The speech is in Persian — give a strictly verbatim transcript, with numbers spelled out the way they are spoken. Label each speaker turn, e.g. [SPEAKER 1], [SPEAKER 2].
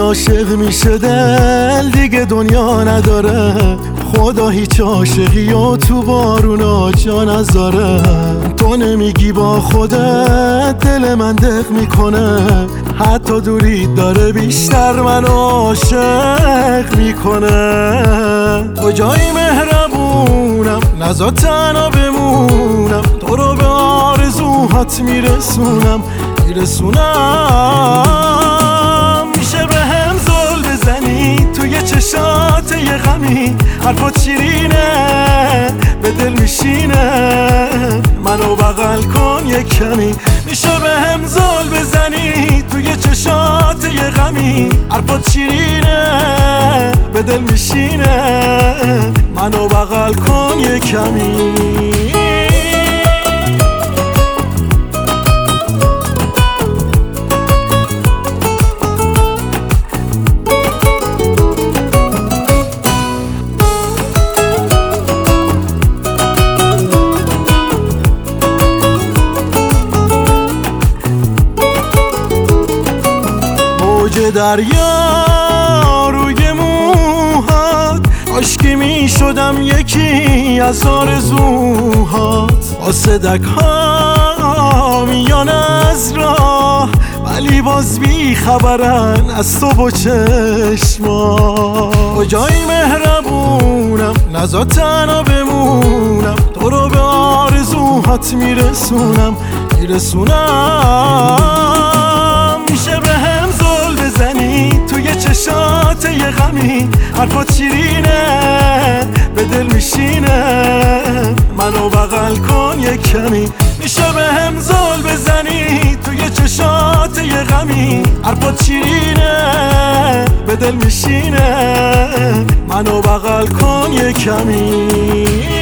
[SPEAKER 1] عاشق میشه دل دیگه دنیا نداره، خدا هیچ عاشقی و تو بارونا جا نذاره. تو نمیگی با خودت دل من دق میکنه، حتی دوری داره بیشتر من عاشق میکنه. کجایی مهربونم نزا تنها بمونم، تو رو به آرزوهات میرسونم میرسونم. میشه به هم زل بزنی توی چشات یه غمی، حرفات شیرینه به دل میشینه، منو بغل کن یه کمی. میشه به هم زل بزنی توی چشات یه غمی، حرفات شیرینه به دل میشینه، منو بغل کن یه کمی. موج دریا روی موهات، عاشقی می شدم یکی از آرزوهات. آسدک ها میان از راه، ولی باز بی خبرن از تو با چشمات. کجایی مهربونم نزا تنها بمونم، تو رو به آرزوهات میرسونم میرسونم. میشه به هم زل بزنی توی چشات یه غمی، حرفات شیرینه به دل میشینه، منو بغل کن یه کمی. میشه به هم زل بزنی توی چشات یه غمی، حرفات شیرینه به دل میشینه، منو بغل کن یه کمی.